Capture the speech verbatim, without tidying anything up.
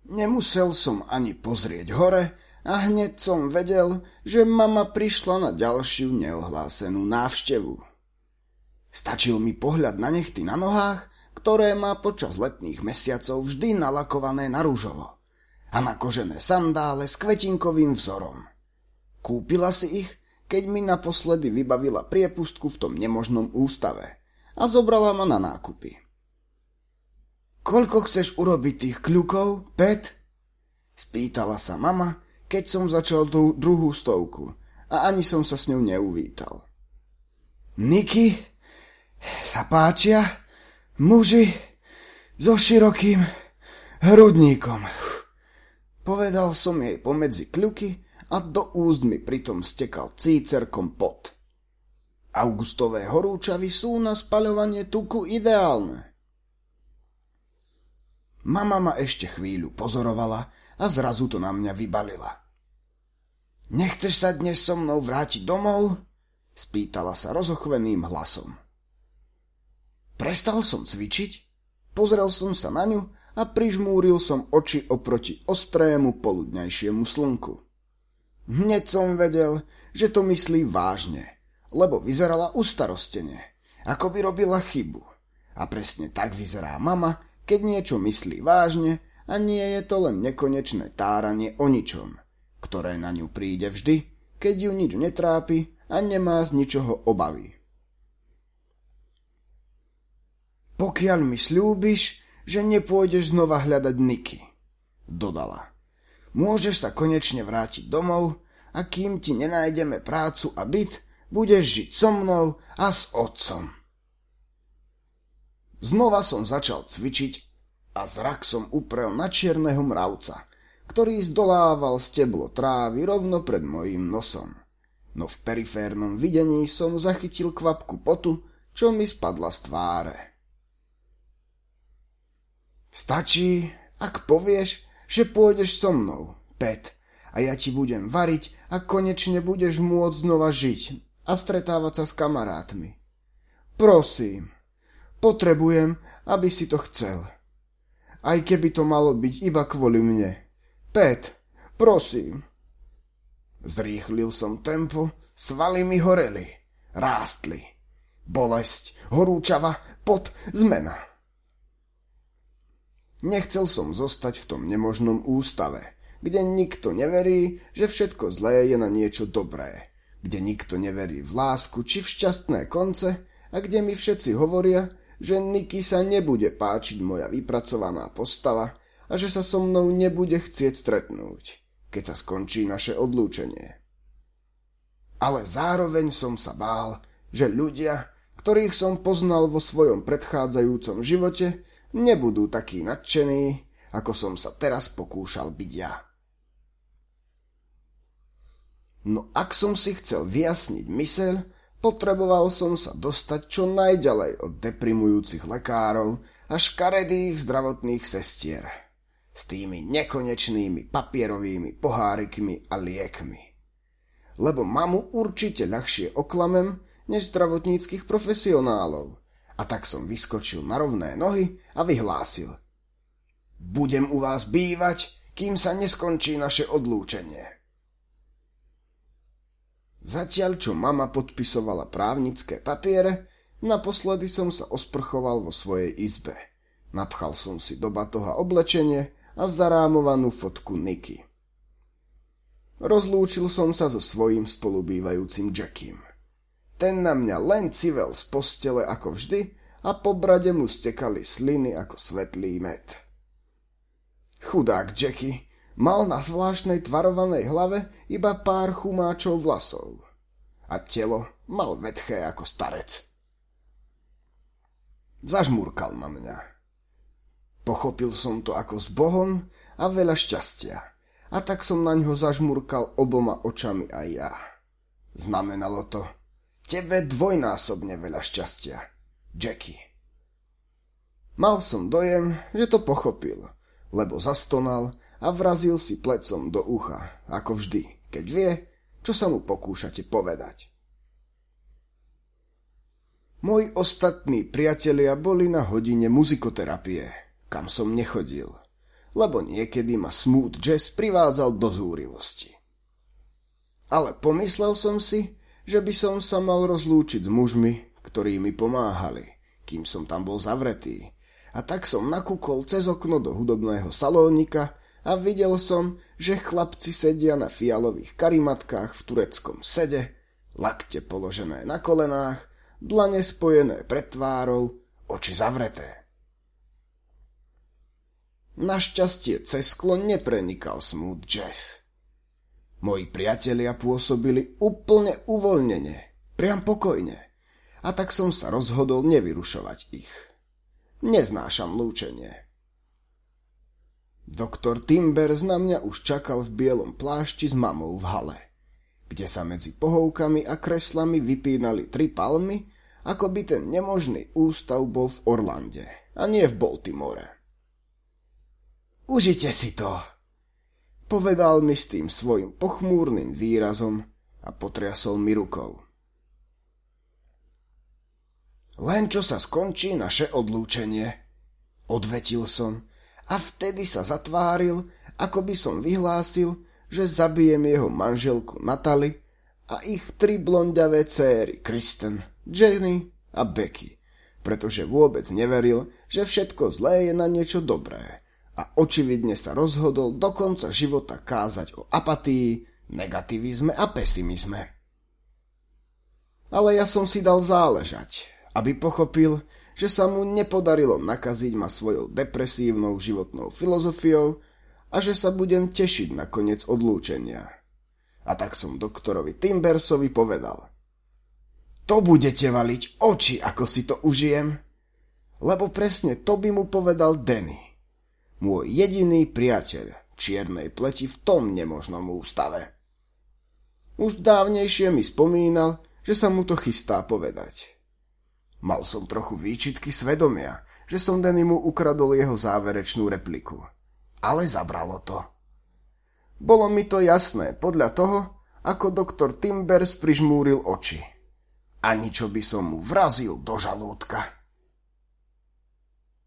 Nemusel som ani pozrieť hore a hneď som vedel, že mama prišla na ďalšiu neohlásenú návštevu. Stačil mi pohľad na nechty na nohách, ktoré má počas letných mesiacov vždy nalakované na ružovo, a na kožené sandále s kvetinkovým vzorom. Kúpila si ich, keď mi naposledy vybavila priepustku v tom nemožnom ústave a zobrala ma na nákupy. Koľko chceš urobiť tých kľukov, Pet? Spýtala sa mama, keď som začal dru- druhú stovku a ani som sa s ňou neuvítal. Niky sa páčia muži so širokým hrudníkom. Povedal som jej pomedzi kľuky a do úst mi pritom stekal cícerkom pot. Augustové horúčavy sú na spaľovanie tuku ideálne. Mama ma ešte chvíľu pozorovala a zrazu to na mňa vybalila. Nechceš sa dnes so mnou vrátiť domov? Spýtala sa rozochveným hlasom. Prestal som cvičiť, pozrel som sa na ňu a prižmúril som oči oproti ostrému poludňajšiemu slnku. Hneď som vedel, že to myslí vážne, lebo vyzerala ustarostene, ako by robila chybu. A presne tak vyzerá mama, keď niečo myslí vážne a nie je to len nekonečné táranie o ničom, ktoré na ňu príde vždy, keď ju nič netrápi a nemá z ničoho obavy. Pokiaľ mi sľúbiš, že nepôjdeš znova hľadať Niky, dodala. Môžeš sa konečne vrátiť domov a kým ti nenájdeme prácu a byt, budeš žiť so mnou a s otcom. Znova som začal cvičiť a zrak som uprel na čierneho mravca, ktorý zdolával steblo trávy rovno pred mojím nosom. No v periférnom videní som zachytil kvapku potu, čo mi spadla z tváre. Stačí, ak povieš, že pôjdeš so mnou, Pet, a ja ti budem variť a konečne budeš môcť znova žiť a stretávať sa s kamarátmi. Prosím, potrebujem, aby si to chcel. Aj keby to malo byť iba kvôli mne. Pet, prosím. Zrýchlil som tempo, svaly mi horeli, rástli. Bolesť, horúčava, pot, zmena. Nechcel som zostať v tom nemožnom ústave, kde nikto neverí, že všetko zlé je na niečo dobré, kde nikto neverí v lásku či v šťastné konce a kde mi všetci hovoria, že Niky sa nebude páčiť moja vypracovaná postava a že sa so mnou nebude chcieť stretnúť, keď sa skončí naše odlúčenie. Ale zároveň som sa bál, že ľudia, ktorých som poznal vo svojom predchádzajúcom živote, nebudú takí nadšení, ako som sa teraz pokúšal byť ja. No ak som si chcel vyjasniť myseľ, potreboval som sa dostať čo najďalej od deprimujúcich lekárov a škaredých zdravotných sestier s tými nekonečnými papierovými pohárikmi a liekmi. Lebo mamu určite ľahšie oklamem než zdravotníckych profesionálov. A tak som vyskočil na rovné nohy a vyhlásil. Budem u vás bývať, kým sa neskončí naše odlúčenie. Zatiaľ, čo mama podpisovala právnické papiere, naposledy som sa osprchoval vo svojej izbe. Napchal som si do batoha oblečenie a zarámovanú fotku Niky. Rozlúčil som sa so svojím spolubývajúcim Jackiem. Ten na mňa len civel z postele ako vždy a po brade mu stekali sliny ako svetlý med. Chudák Jackie mal na zvláštnej tvarovanej hlave iba pár chumáčov vlasov a telo mal vetché ako starec. Zažmúrkal na mňa. Pochopil som to ako s Bohom a veľa šťastia a tak som na ňo zažmúrkal oboma očami aj ja. Znamenalo to tebe dvojnásobne veľa šťastia, Jackie. Mal som dojem, že to pochopil, lebo zastonal a vrazil si plecom do ucha, ako vždy, keď vie, čo sa mu pokúšate povedať. Moji ostatní priatelia boli na hodine muzikoterapie, kam som nechodil, lebo niekedy ma smooth jazz privádzal do zúrivosti. Ale pomyslel som si, že by som sa mal rozlúčiť s mužmi, ktorí mi pomáhali, kým som tam bol zavretý. A tak som nakúkol cez okno do hudobného salónika a videl som, že chlapci sedia na fialových karimatkách v tureckom sede, lakte položené na kolenách, dlane spojené pred tvárou, oči zavreté. Našťastie cez sklo neprenikal smooth jazz. Moji priatelia pôsobili úplne uvoľnene, priam pokojne, a tak som sa rozhodol nevyrušovať ich. Neznášam lúčenie. Doktor Timbers na mňa už čakal v bielom plášti s mamou v hale, kde sa medzi pohovkami a kreslami vypínali tri palmy, ako by ten nemožný ústav bol v Orlande a nie v Baltimore. Užite si to, povedal mi s tým svojim pochmúrnym výrazom a potriasol mi rukou. Len čo sa skončí naše odlúčenie, odvetil som a vtedy sa zatváril, ako by som vyhlásil, že zabijem jeho manželku Natalie a ich tri blondiavé céry Kristen, Jenny a Becky, pretože vôbec neveril, že všetko zlé je na niečo dobré. A očividne sa rozhodol do konca života kázať o apatii, negativizme a pesimizme. Ale ja som si dal záležať, aby pochopil, že sa mu nepodarilo nakaziť ma svojou depresívnou životnou filozofiou a že sa budem tešiť na koniec odlúčenia. A tak som doktorovi Timbersovi povedal: To budete valiť oči, ako si to užijem? Lebo presne to by mu povedal Danny, môj jediný priateľ čiernej pleti v tom nemožnom ústave. Už dávnejšie mi spomínal, že sa mu to chystá povedať. Mal som trochu výčitky svedomia, že som Dannymu ukradol jeho záverečnú repliku. Ale zabralo to. Bolo mi to jasné podľa toho, ako doktor Timbers prižmúril oči. Ani čo by som mu vrazil do žalúdka.